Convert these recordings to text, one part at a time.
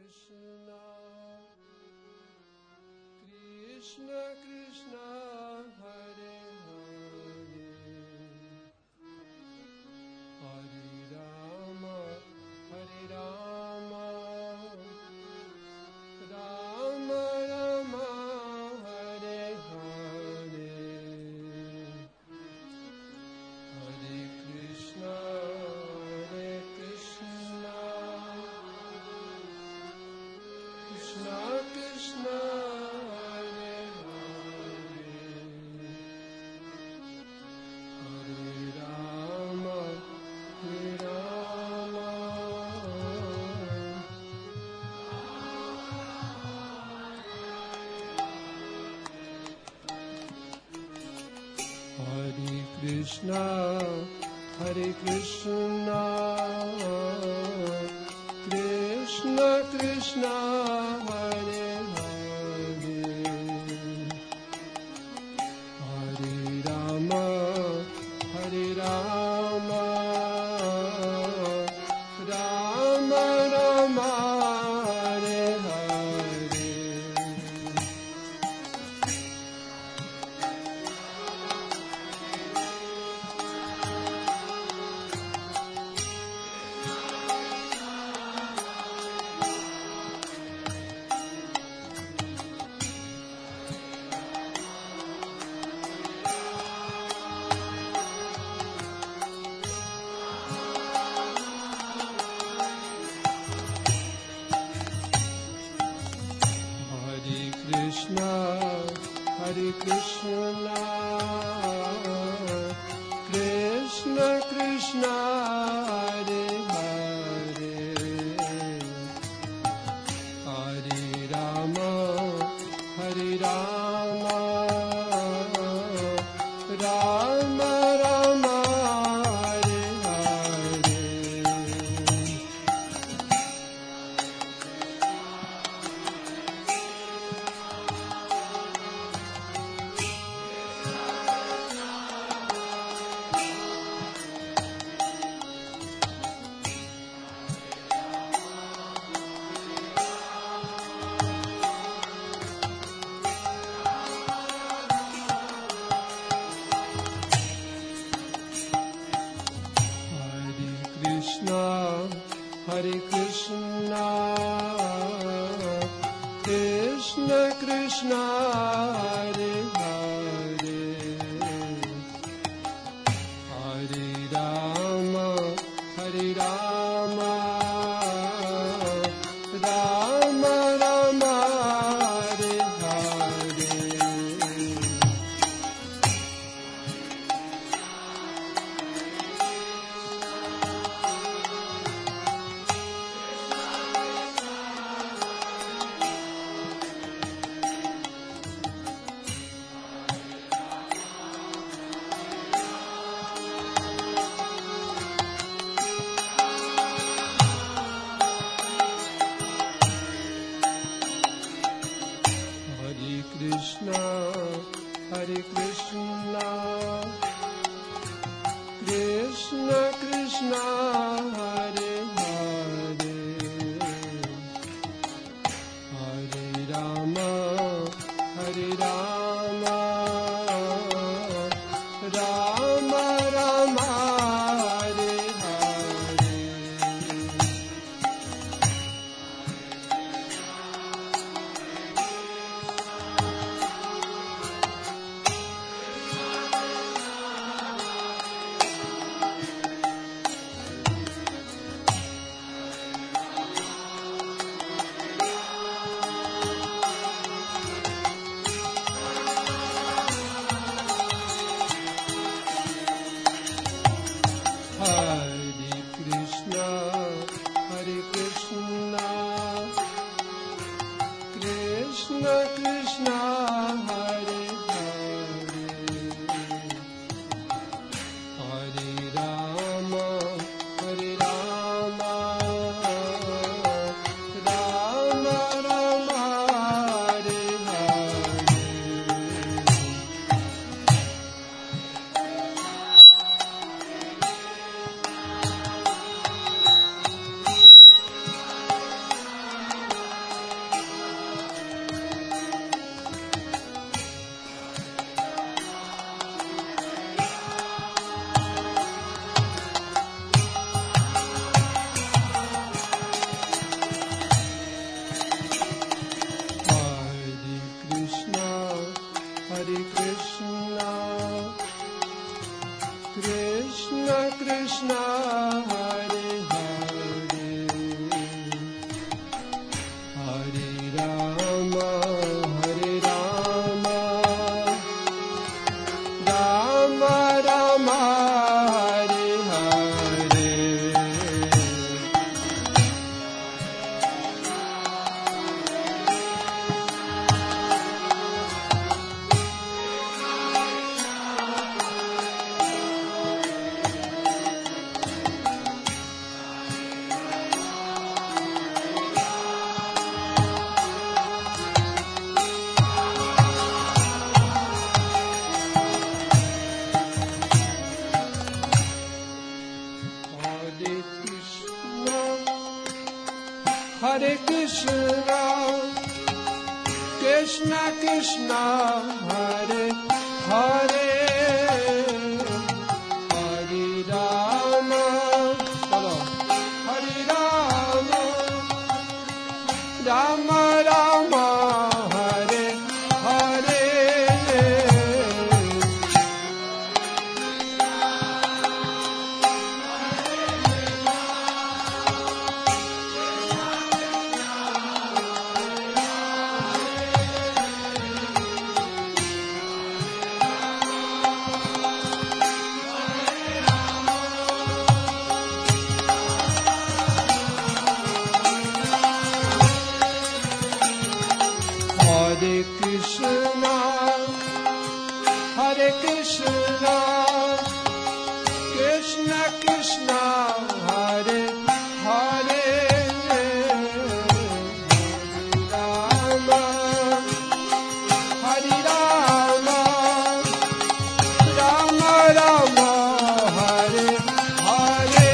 Krishna, Krishna Krishna, Hare Hare, Hare Rama, Hare Rama, Rama Rama, Hare Hare, Hare Krishna, Krishna Krishna, Hare Hare, Hare Rama, Hare Rama, Hare Krishna, Hare Krishna, Krishna Krishna, Hare Hare, Hare Rama, Hare Rama, Rama Rama, Hare Hare, Krishna, Hare Krishna, Krishna Krishna, Hare Hare, Hare Rama, Hare Rama, Rama Rama, Hare Hare, Krishna, Hare Krishna, Krishna Krishna, Hare Hare, Hare Rama, Hare Rama, Rama Rama, Hare Hare, Krishna, Hare Krishna, Krishna Krishna, Hare Hare, Hare Rama, Hare Rama, Rama Rama, Hare Hare, Krishna Hare Hare Hare Rama Hare Rama Rama Rama Hare Hare Hare Krishna, Krishna Krishna, Hare Hare, Hare Rama, Hare Rama, Rama Rama, Hare Hare. Hare Krishna, Hare Krishna, Krishna Krishna, Hare Hare, Rama, Hare Rama, Rama Rama, Hare Hare.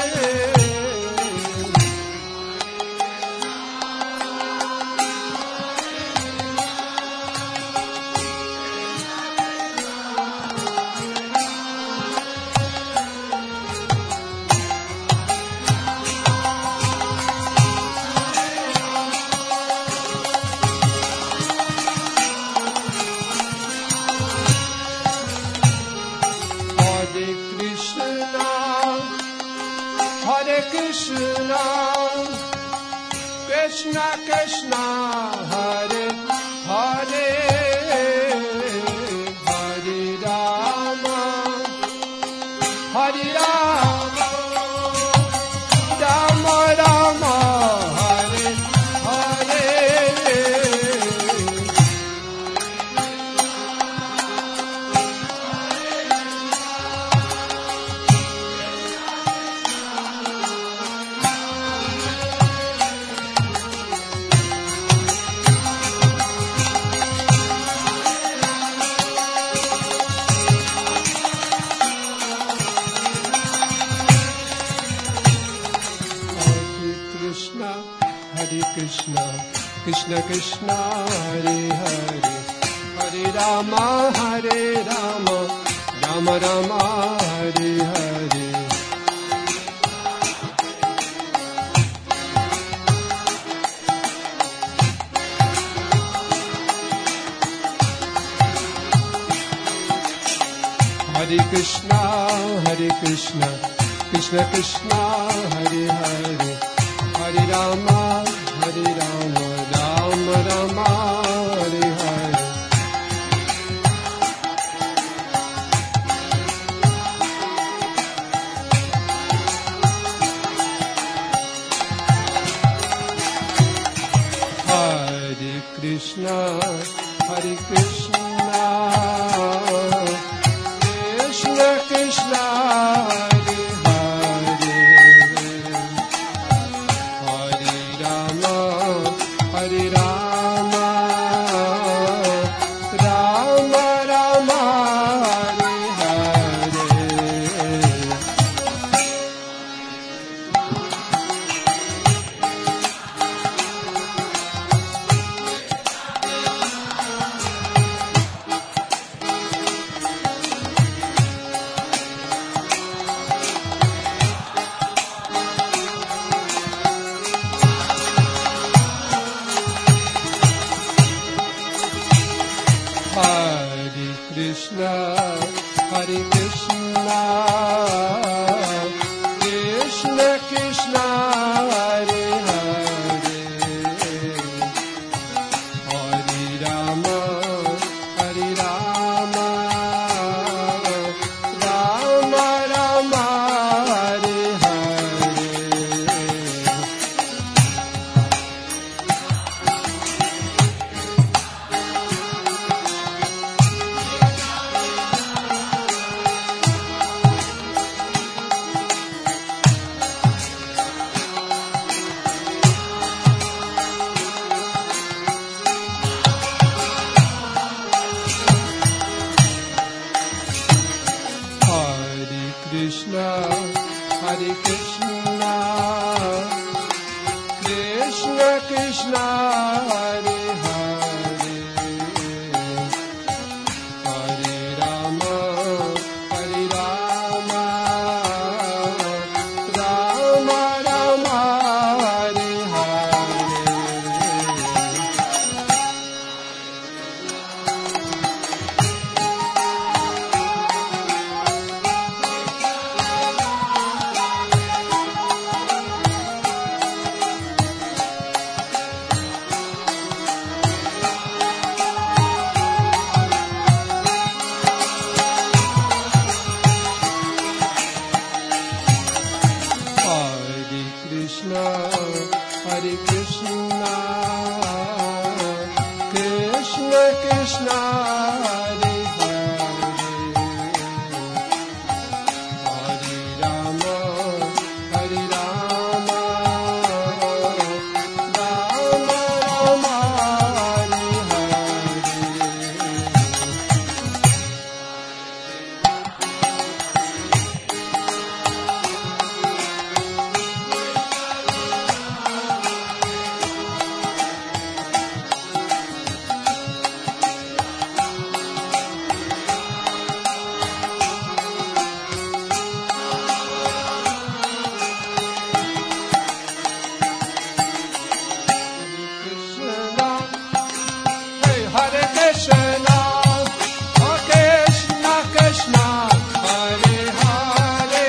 Hare Krishna, Krishna Krishna, Hare Hare, Hare Rama, Hare Rama, Rama Rama, Hare Hare. Hare Krishna, Krishna Krishna, Hare Hare, Hare Rama, Hare Rama, Rama Rama, Hare Hare. Hare Krishna, Krishna Krishna, Hare Hare, Hare Rama, Hare Rama, Rama Rama, Hare Hare. Hare Krishna, Krishna Krishna, Hare Hare, Hare Rama, Hare Rama, Rama Rama, Hare Hare. Hare Krishna, Hare Krishna, Krishna Krishna, Hare Hare, Hare Rama, Hare Rama, Rama Rama, Hare Hare. Krishna, Hare Krishna, Krishna Krishna, Hare Hare, Hare Rama, Hare Rama, Rama Rama, Hare Hare. Krishna, Hare Krishna, Krishna Krishna, Hare Hare, Hare Rama, Hare Rama, Rama Rama, Hare Hare. Hare Krishna, oh Krishna Krishna, Hare Hare,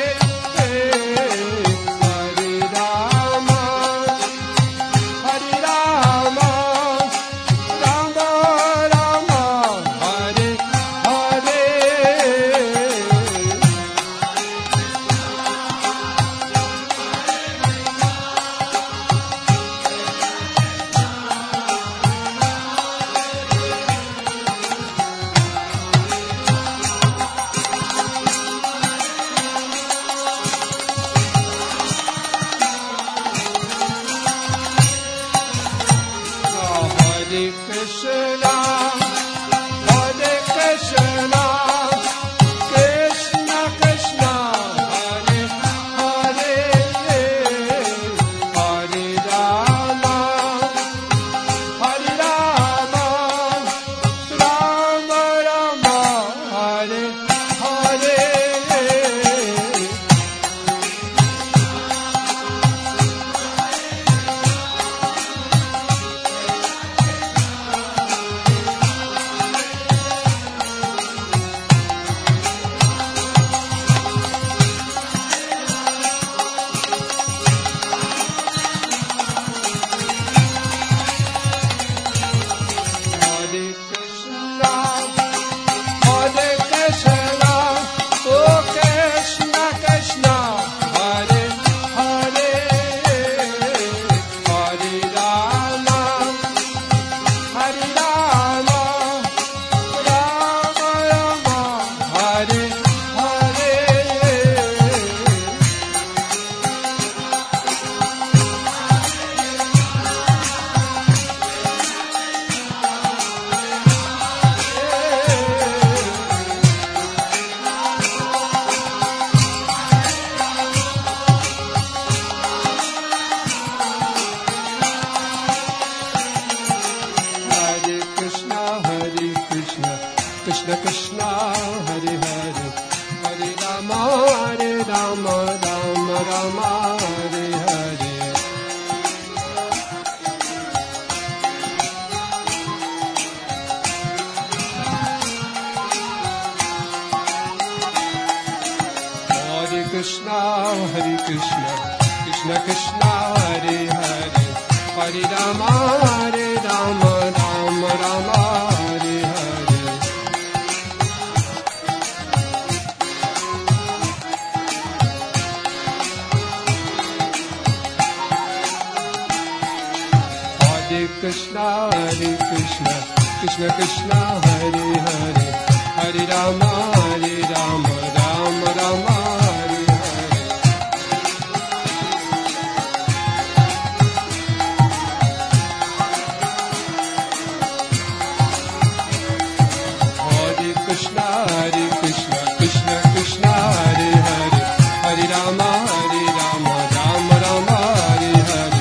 Hare Rama, Hare Rama, Rama Rama, Hare Hare. Hare Krishna, Hare Krishna, Krishna Krishna, Hare Hare, Hare Rama, Hare Rama, Rama Rama, Hare Hare. Hare Krishna, Hare Krishna, oh Krishna Krishna, Hare Hare, Hare Rama, Hare Rama, Rama Rama, Hare Hare. Hare Krishna, Hare Krishna, Krishna Krishna, Hare Hare, Hare Rama, Rama Rama, Hare Hare. Krishna, Hare Krishna, Krishna Krishna, Hare Hare, Hare Rama, Rama Rama, Hare Hare. Hare Krishna, Krishna Krishna, Hare Hare, Hare Rama, Rama Rama, Hare Hare. Hare Krishna, Krishna Krishna, Hare Hare, Hare Rama, Rama Rama, Hare Hare.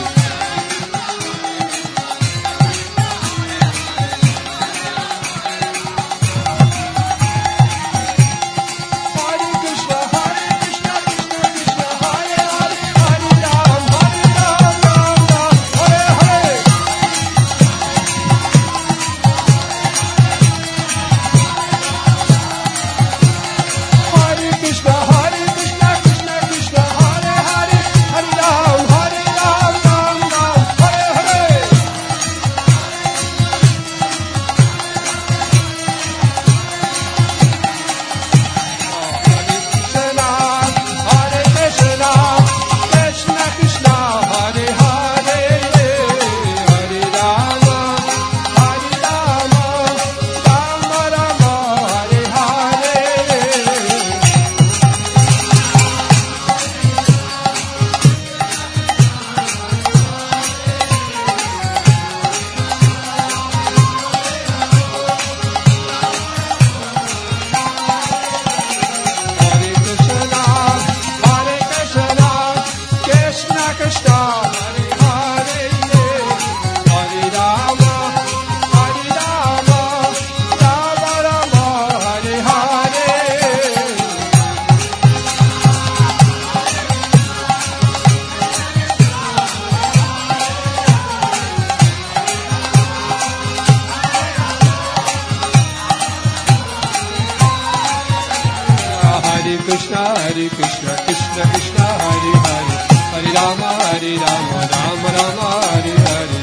Krishna, Krishna Krishna, Hare Hare, Hare Rama, Rama Rama, Hare Hare.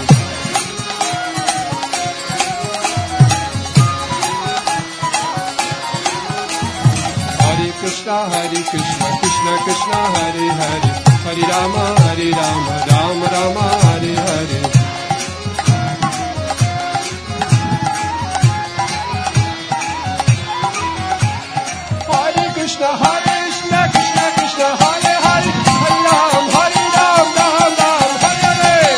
Hare Krishna, Krishna Krishna, Hare Hare, Hare Rama, Rama Rama, Hare Hare. Krishna, Krishna Krishna, Hare Hare, Hare Ram, Ram Ram, Hare Hare.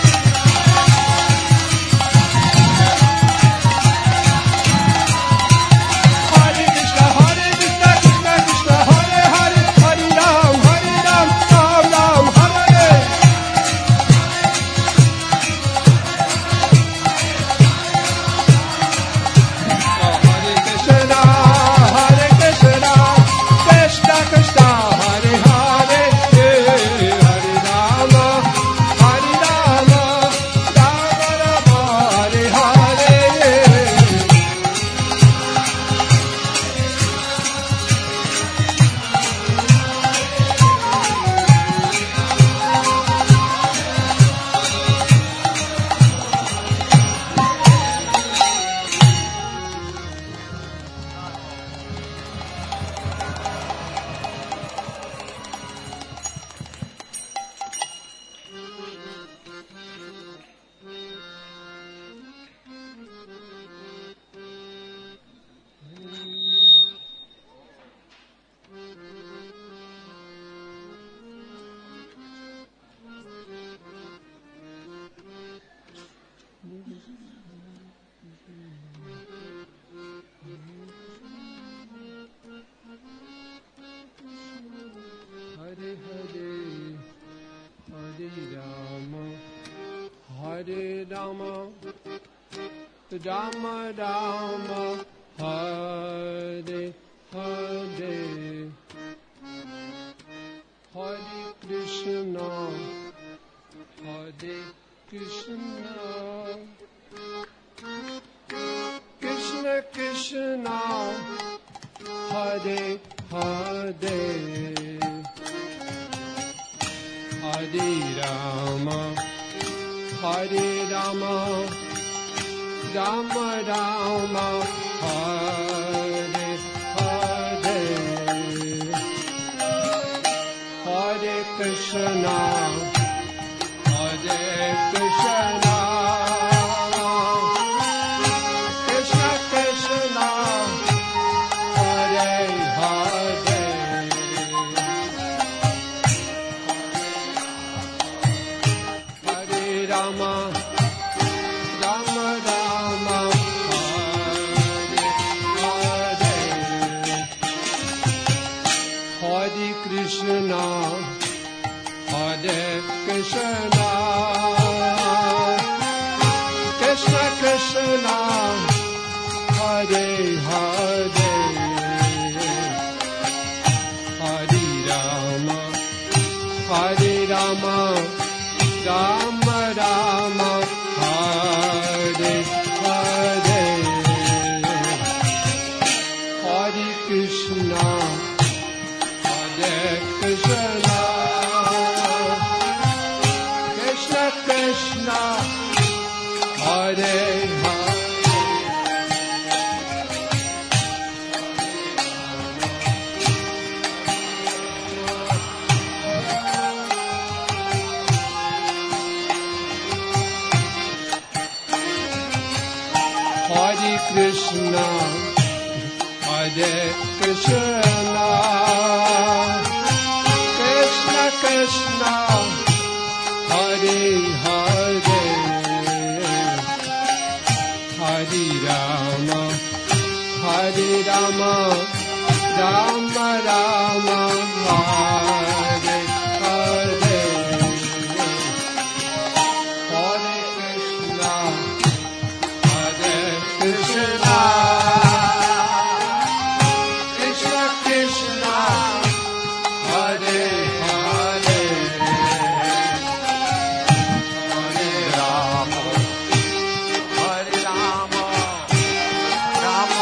Hare Krishna, Krishna Krishna, Hare Hare, Hare Ram, Ram Ram, Hare Hare. Hare Krishna, Krishna Krishna, Hare Hare, Hare Rama, Rama Rama, Hare Hare. Hare Hare, Hare Rama, Hare Rama, Rama Rama, Hare Hare. Hare Krishna, Hare Krishna, Krishna Krishna, Hare Hare. Hare Rama, Hare Rama, Rama Rama, Hare Hare, Hare Krishna, Hare Krishna, Krishna Krishna, Hare Hare, Hare Rama, Rama Rama, Hare Hare, Hare Krishna, Hare Krishna, Krishna Krishna, Hare Hare, Hare Rama, Hare Rama, Rama Rama, Hare Hare, Hare Krishna, Hare Krishna, Krishna Krishna, Hare Hare, Hare Krishna, Hare Krishna, Krishna Krishna, Hare Hare, Hare Rama, Hare Rama, Rama Rama, Hare Hare, Hare Krishna, Hare Krishna, Krishna Krishna, Hare Hare, Hare Rama, Hare Rama, Rama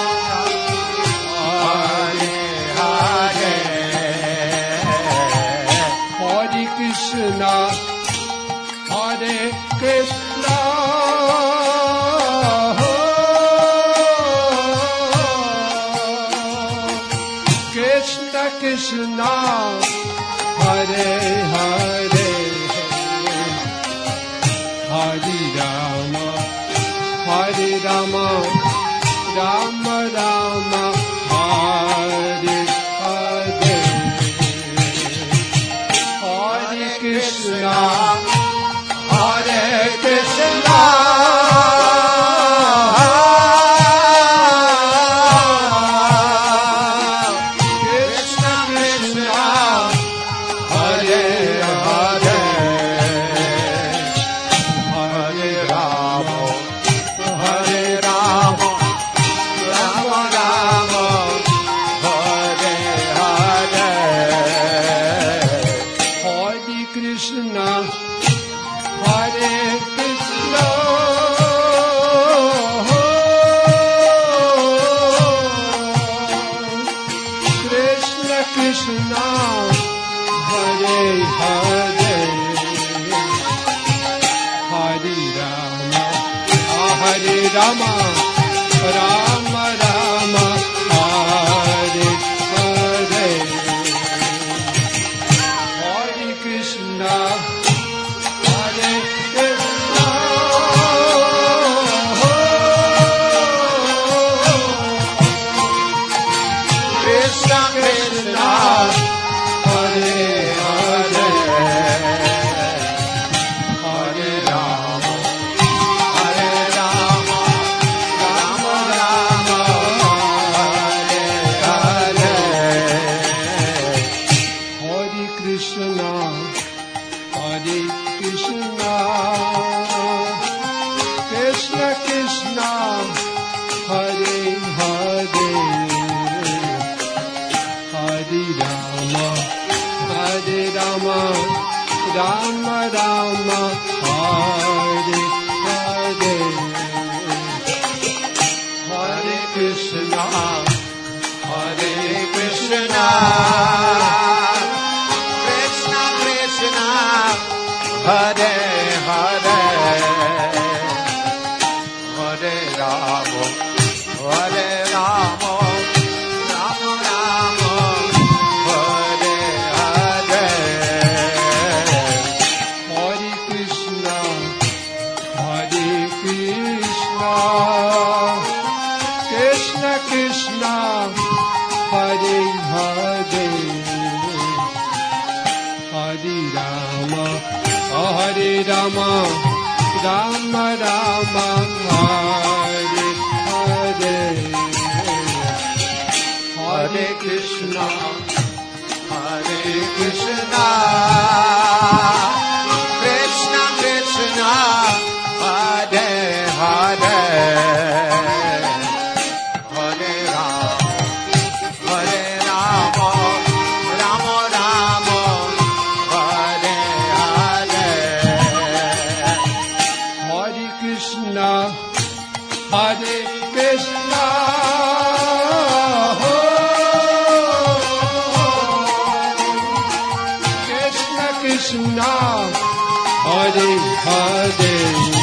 Krishna, Hare Hare, Hare Rama, Hare Rama, Rama Rama, Hare Hare, Hare Krishna, Hare Krishna, Krishna, Hare Hare, Hare Rama, Hare Rama, Rama Rama, Hare Hare, Hare Krishna, Hare Krishna, Krishna Krishna, Hare Hare, Hare Rama, Hare Rama, Rama Rama, Hare Hare, Hare Krishna, Hare Krishna, Krishna Krishna, Hare Hare, Hare Rama, Hare Rama, Rama Rama, Hare Hare, Hare Krishna, Hare Krishna, Krishna Krishna, Rama, Rama Rama, Hare Hare, Hare Krishna, Hare Krishna, Krishna Krishna, Hare Hare, Hare Rama, Hare Rama, Rama Rama, Hare Hare, Hare Krishna, Hare Krishna. Krishna, Hare Hare,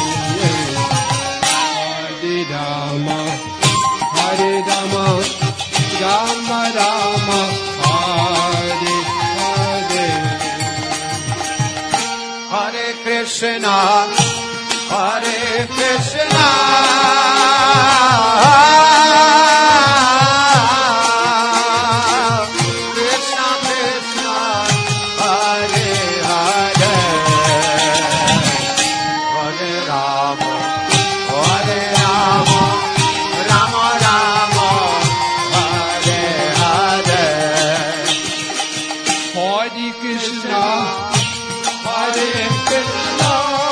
Hare Rama, Hare Rama, Rama Rama, Hare Hare, Hare Krishna, Hare Krishna, Krishna Krishna, Hare Hare, Hare Rama, Hare Rama, Rama Rama, Hare Hare, Hare Krishna, Hare Krishna,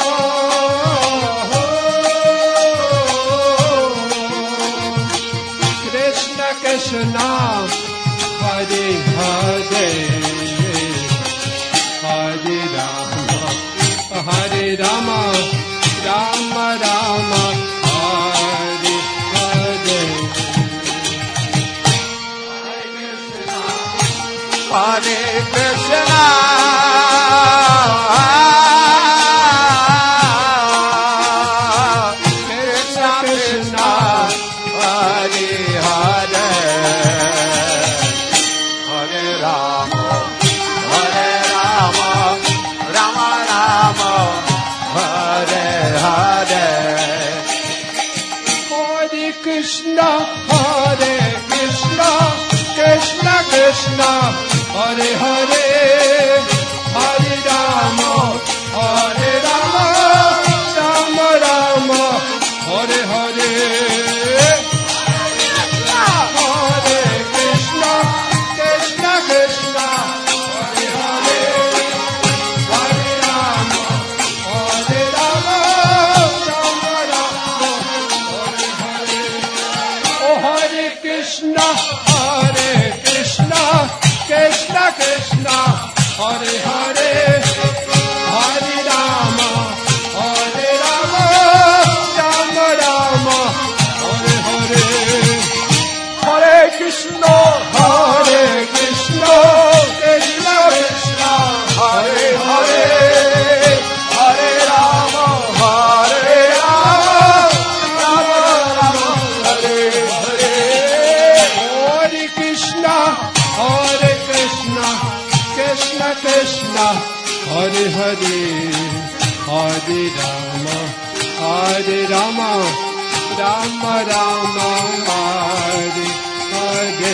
Krishna Krishna, Hare Hare, Hare Rama, Hare Rama, Rama Rama, Hare Hare, Hare Krishna, Krishna Krishna, Hare Hare, Hare Rama, Hare Rama, Rama Rama, Hare Hare, Hare Krishna, Hare Krishna, Krishna Krishna, Hare Hare, Hare Rama, Hare Rama, Rama Rama, Hare Hare, Hare Krishna, Krishna Krishna, Hare Hare, Hare Rama, Hare Rama, Rama Rama, Hare Hare, Oh Hare Krishna, Hare Krishna, Krishna Krishna, Hare Hare, Hare Rama, Hare Rama, Rama Rama, Hare Hare, Hare Krishna, Hare Krishna, Krishna Krishna, Hare Hare, Hare Rama, Hare Rama, Rama Rama, Hare Hare, Hare Krishna, Hare Krishna, Krishna Krishna, Hare Hare, Hare Rama, Hare Rama, Rama Rama, Hare Hare,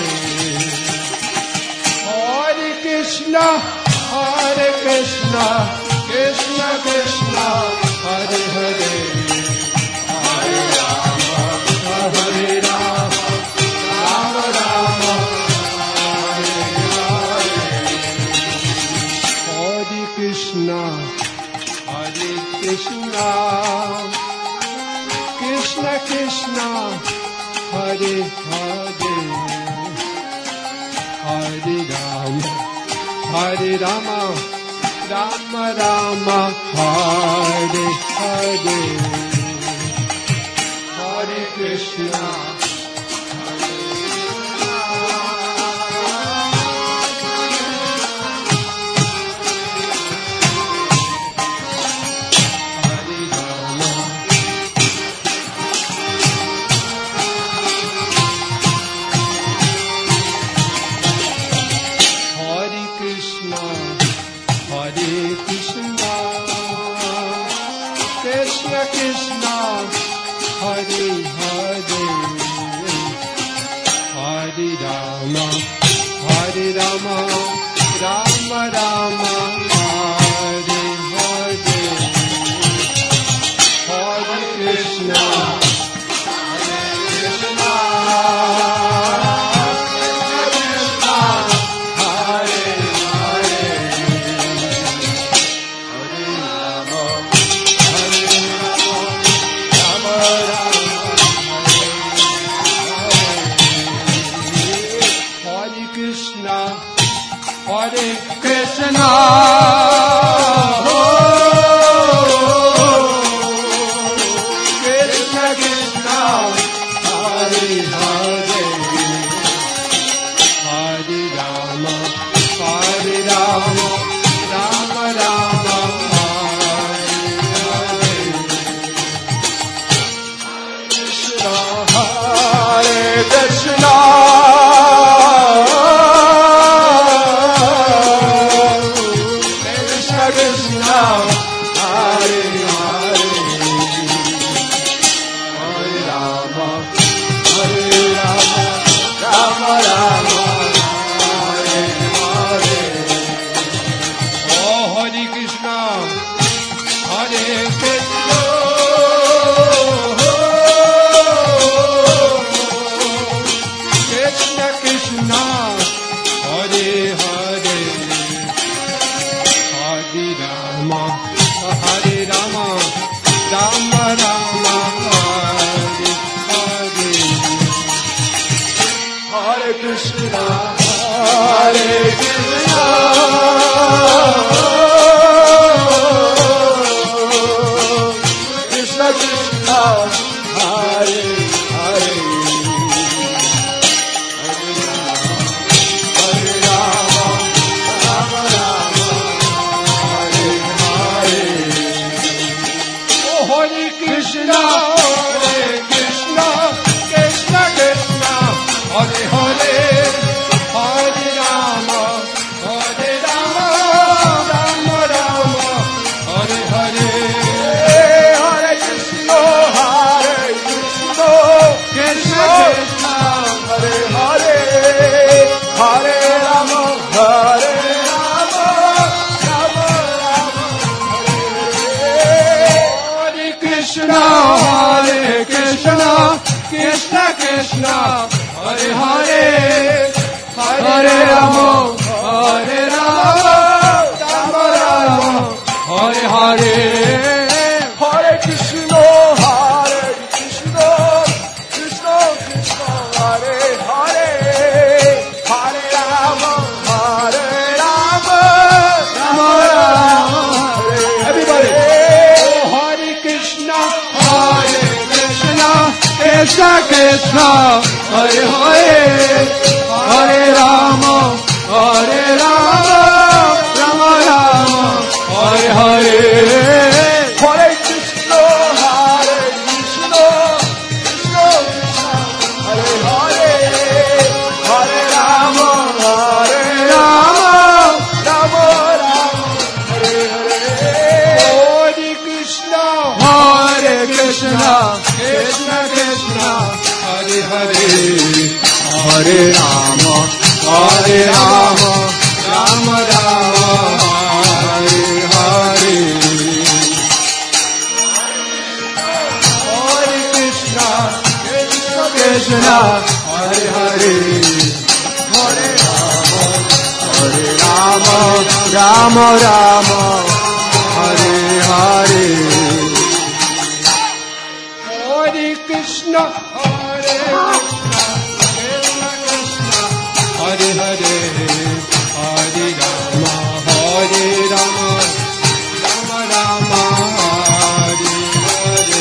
Hare Krishna, Hare Krishna, Krishna Krishna, Hare Hare, Hare Rama, Hare Rama, Rama Rama, Hare Hare, Hare Krishna, Hare Krishna, Krishna Krishna, Hare Hare, Hare Rama, Hare Rama, Rama Rama, Hare Hare, Hare Krishna, Krishna Krishna, Hare Hare, Hare Rama, Hare Rama, Rama Rama, Hare Hare, Krishna, Hare Krishna, Krishna Krishna, Hare Hare, Hare Rama, Hare Rama, Rama Rama, Hare Hare, Krishna, Hare Krishna. Krishna Krishna, Hare Hare, Hare Rama, Hare Rama, Rama Rama, Hare Hare, Hare Krishna, Hare Krishna, Krishna Krishna, Hare Hare, Hare Rama, Hare Rama, Rama Rama, everybody, Hare Krishna, Hare Krishna, Krishna Krishna, Hare Hare, Hare Rama, Hare Rama, Rama Rama, Hare Hare, Hare Krishna, Hare Krishna, Krishna Krishna, Hare Hare, Hare Rama, Hare Rama, Rama Rama, Hare Hare, Hare Krishna, Hare Krishna, Krishna Krishna, Hare Hare, Hare Rama, Hare Rama, Rama Rama, Hare Hare, Hare Krishna, Krishna Krishna, Hare Hare, Hare Rama, Hare Rama, Rama Rama, Hare Hare, Hare Krishna, Hare Krishna, Krishna Krishna, Hare Hare, Hare Rama, Hare Rama, Rama Rama, Hare Hare,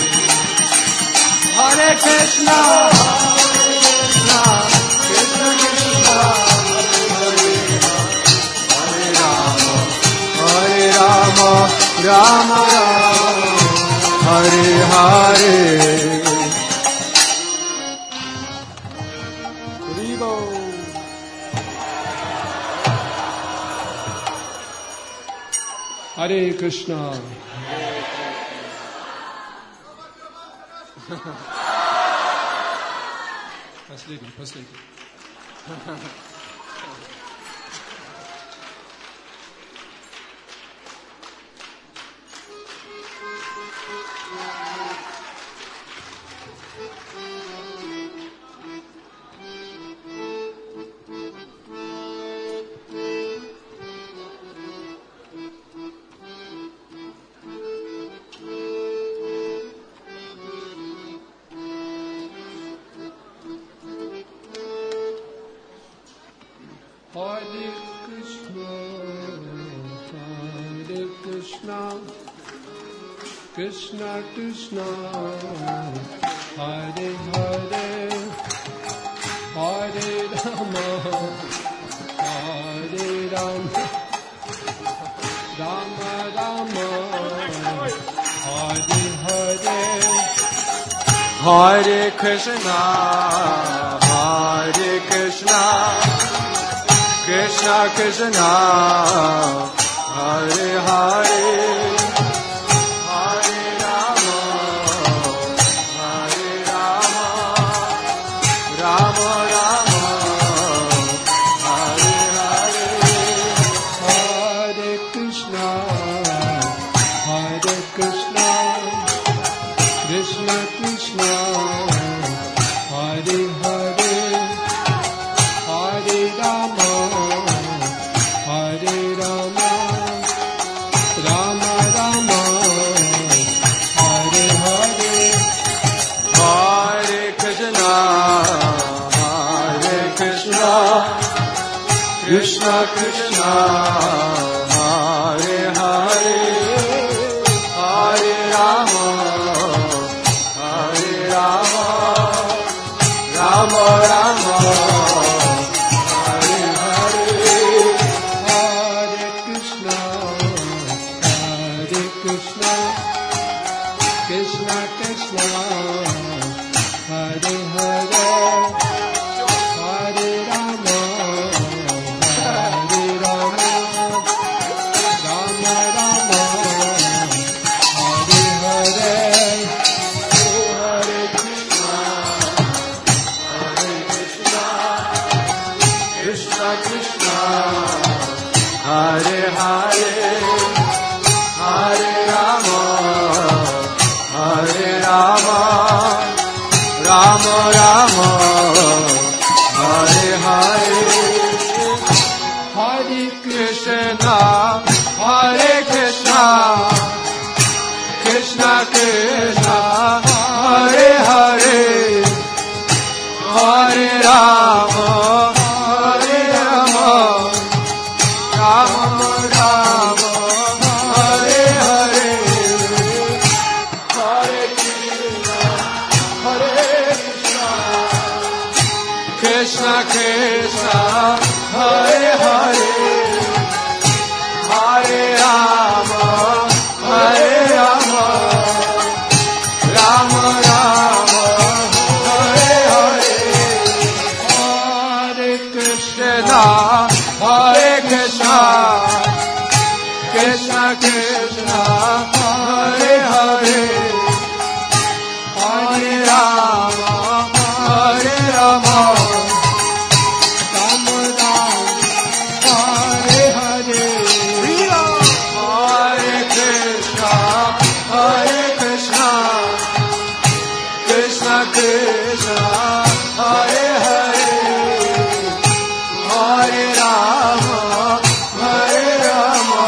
Hare Krishna, Krishna Krishna, Hare Rama, Hare Rama, Rama Rama, Hare Hare. Hare Krishna. Последний. Hare Krishna, Krishna Krishna, Hare Hare, Hare Rama, Hare Rama, Rama Rama, Hare Hare, Hare Krishna, Hare Krishna, Krishna Krishna, Hare Hare, Hare Rama, Hare Rama, Rama Rama, Hare Hare, Hare Krishna, Krishna Krishna, Hare Hare, Hare Rama, Hare Rama, Rama Rama, Hare Hare, Hare Krishna, Hare Krishna, Krishna Krishna, Hare Hare, Hare Rama, Hare Rama, Rama Rama, Hare Hare, Hare Krishna, Krishna Krishna, Hare Hare, Hare Rama, Hare Rama, Rama Rama, Hare Hare, Hare Krishna, Hare Krishna, Krishna Krishna, Hare Hare, Hare Rama, Hare Rama, Rama Rama, Hare Hare, Hare Krishna, Hare Krishna, Krishna Krishna, Hare Hare, Hare Rama, Hare Rama, Rama Rama, Hare Hare, Hare Krishna, Hare Krishna, Krishna Krishna, Hare Hare, Hare Rama, Hare Rama, Rama Rama, Hare Hare, Hare Krishna, Hare Krishna, Krishna Krishna, Hare Hare, Hare Rama, Hare Rama, Rama Rama, Hare Hare, Hare Krishna, Hare Krishna, Krishna Krishna, Hare Hare, Hare Rama, Hare Rama,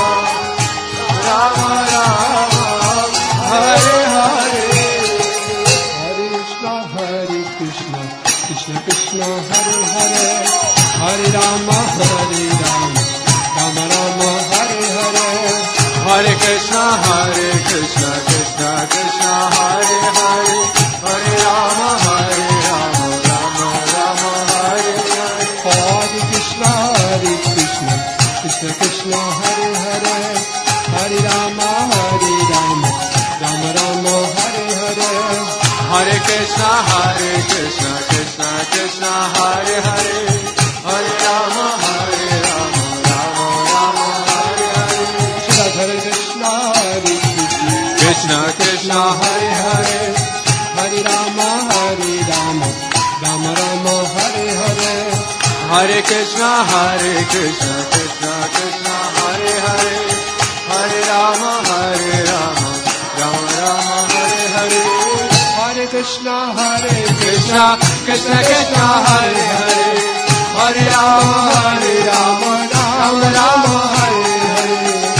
Rama Rama, Hare Hare, Hare Krishna, Krishna Krishna, Hare Hare, Hare Rama, Hare Rama, Rama Rama, Hare Hare, Hare Krishna, Krishna Krishna, Hare Hare, Hare Rama, Rama Rama, Hare Hare, Hare Krishna, Krishna Krishna, Hare Hare, Hare Rama, Rama Rama, Hare Hare, Hare Krishna, Krishna Krishna, Hare Hare, Hare Rama, Rama Rama, Hare Hare, Hare Krishna, Krishna Krishna, Hare Hare, Hare Rama, Rama Rama, Hare Hare, Hare Krishna, Krishna Krishna, Hare Hare, Hare Rama, Rama Rama, Hare Hare, Hare Krishna, Krishna Krishna, Hare Hare, Hare Rama, Rama Rama, Hare Hare,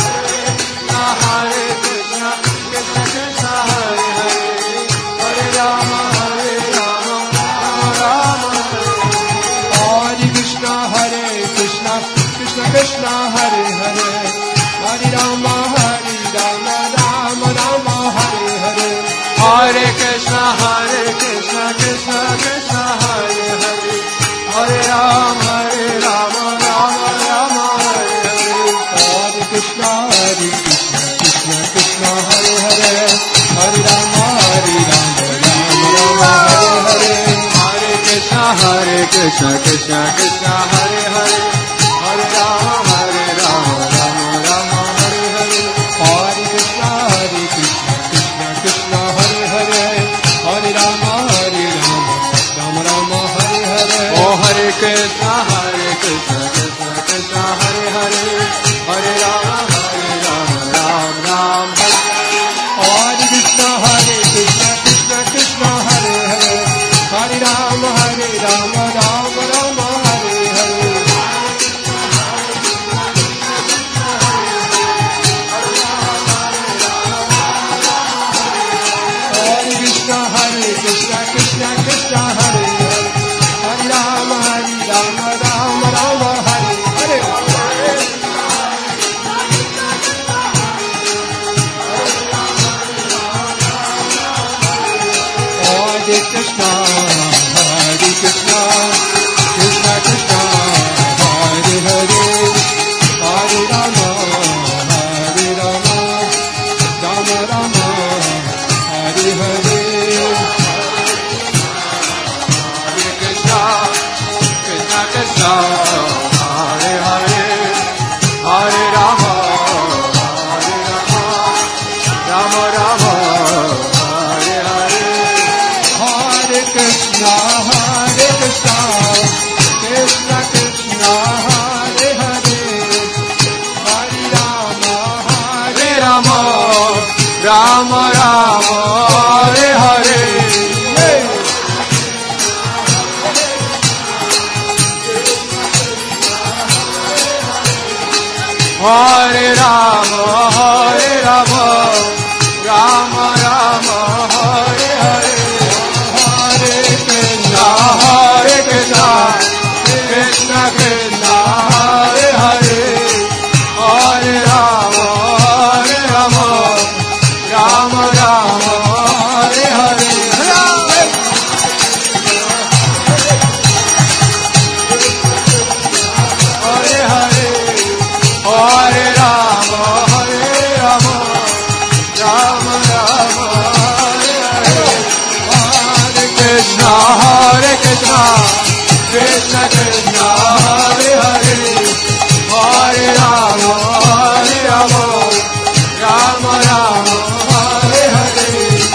Hare Krishna, Krishna Krishna, Hare Hare, Hare Rama, Rama Rama, Hare Krishna, Krishna Krishna Krishna Hare Hare Hare Rama Rama Rama Hare Hare Hare Krishna Krishna Krishna Hare Hare Hare Rama Rama Rama Hare Hare Hare Krishna Krishna Krishna Hare Hare Hare Rama Rama Rama Hare Hare Hare Krishna Krishna Krishna Hare Hare Hare Rama Rama Rama Hare Hare Hare Krishna Krishna Krishna Hare Hare Hare Rama Rama Rama Hare Hare Oh Hare Krishna Krishna Krishna Hare Hare Hare Rama Ram Ram Hare Krishna Krishna Krishna Hare Hare Hare Rama Rama Rama Hare Hare Hare Krishna Krishna Krishna Hare Hare Hare Rama Rama Rama Hare Hare Hare Krishna Krishna Krishna Hare Hare Hare Rama Rama Rama Hare Hare Hare Krishna Krishna Krishna Hare Hare Hare Rama Rama Rama Hare Hare Hare Krishna Krishna Krishna Hare Hare Hare Rama Rama Rama Rama Hare Hare Hare Rama Rama Rama Hare Hare Hare Krishna Hare Krishna Krishna Krishna Hare Hare Hare Rama Rama Rama Hare Hare Hare Hare Hare Rama Rama Rama Hare Hare Hare Krishna Krishna Krishna Hare Hare Hare Rama Rama Rama Hare Hare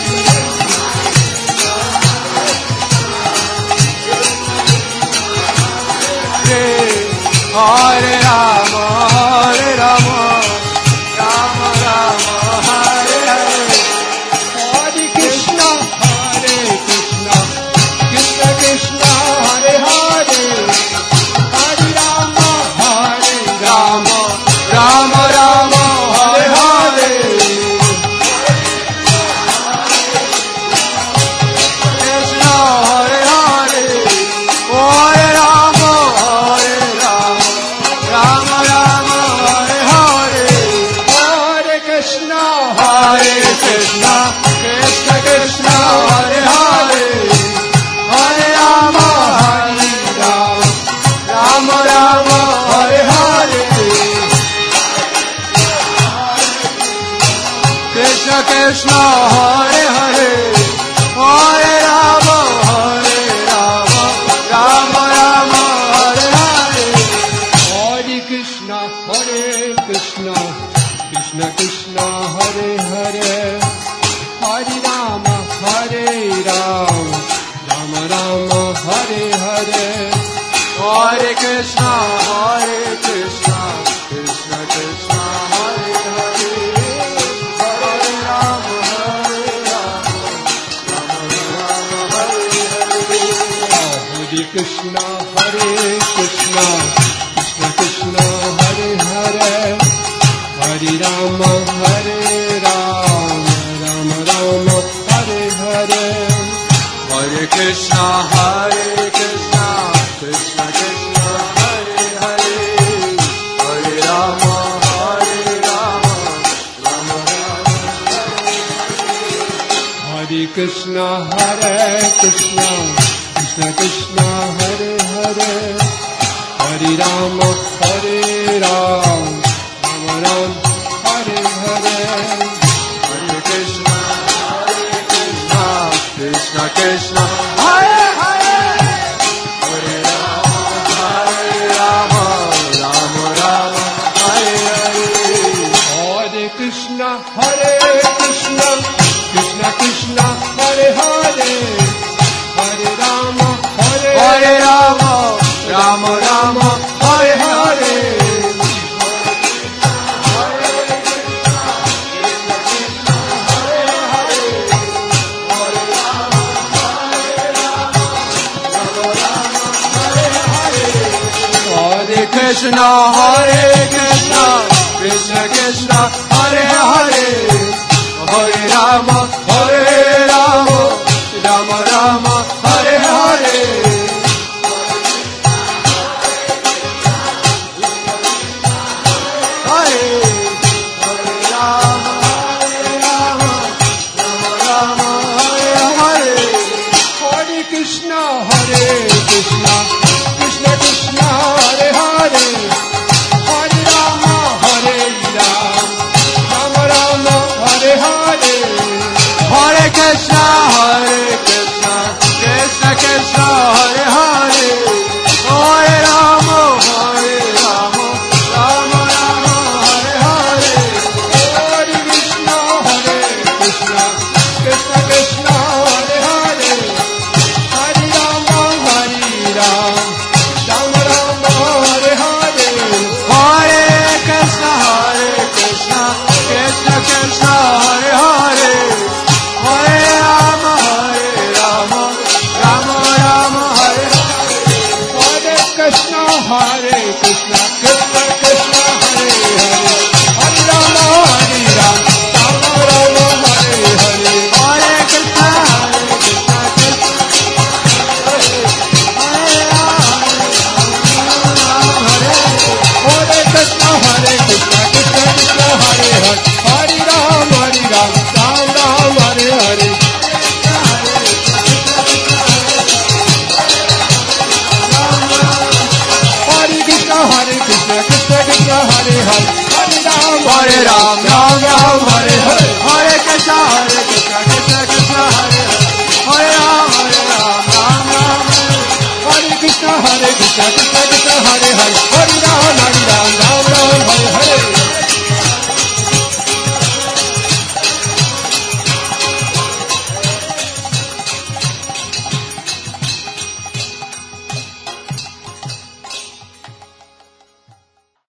Hare Rama Rama Rama Hare Hare Hare Krishna Krishna Krishna Hare Hare Hare Rama Rama Rama Rama Hare Hare Krishna Hare Hare Hare Rama Rama Rama Hare Hare Hare Krishna Hare Krishna Krishna Krishna Hare Hare Hare Rama Rama Rama Hare Hare Krishna Krishna Hare Hare Hare Rama Rama Rama Hare Hare Hare Krishna Krishna Krishna Hare Hare Hare Rama Rama Rama Hare Hare Hare Krishna Krishna Krishna Hare Hare Hare Rama Rama Hare Hare Hare Krishna Krishna Krishna Hare Hare Hare Rama Krishna, Krishna Krishna, Hare Hare, Hare Rama, Hare Rama, Rama Rama, Hare Hare, Hare Krishna, Krishna Krishna, Hare Hare, Hare Rama, Rama Rama, Hare Hare. Hare Krishna, Krishna Krishna, Hare Hare, Hare Rama, Hare Rama, Rama Rama, Hare Hare. Krishna, Hare Krishna, Krishna Krishna, Hare Hare, Hare Rama, Rama Rama, Hare Hare. Hare Rama, Rama Rama, Hare Hare. Hare Krishna, Krishna Krishna, Hare Hare, Hare Rama, Rama Rama, Hare Hare. Hare Krishna, Krishna Krishna, Hare Hare, Hare Rama, Rama Rama, Hare Hare. Hare Krishna, Krishna Krishna, Hare Hare, Hare Rama, Rama Rama, Hare Hare. Hare Krishna, Krishna Krishna, Hare Hare, Hare Rama, Rama Rama, Hare Hare. Hare Krishna, Krishna Krishna, Hare Hare, Hare Rama, Rama Rama, Hare Hare. Hare Krishna, Hare Krishna, Krishna Krishna, Hare Hare, Hare Rama, Rama Rama, Hare Hare. Hare Krishna, Krishna Krishna, Hare Hare, Hare Rama, Hare Ram, Ram Ram, Hare Hare, Hare Krishna, Krishna Krishna, Hare Hare, Hare Ram, Ram Ram, Hare Krishna, Krishna Krishna, Hare Hare, Hare Rama,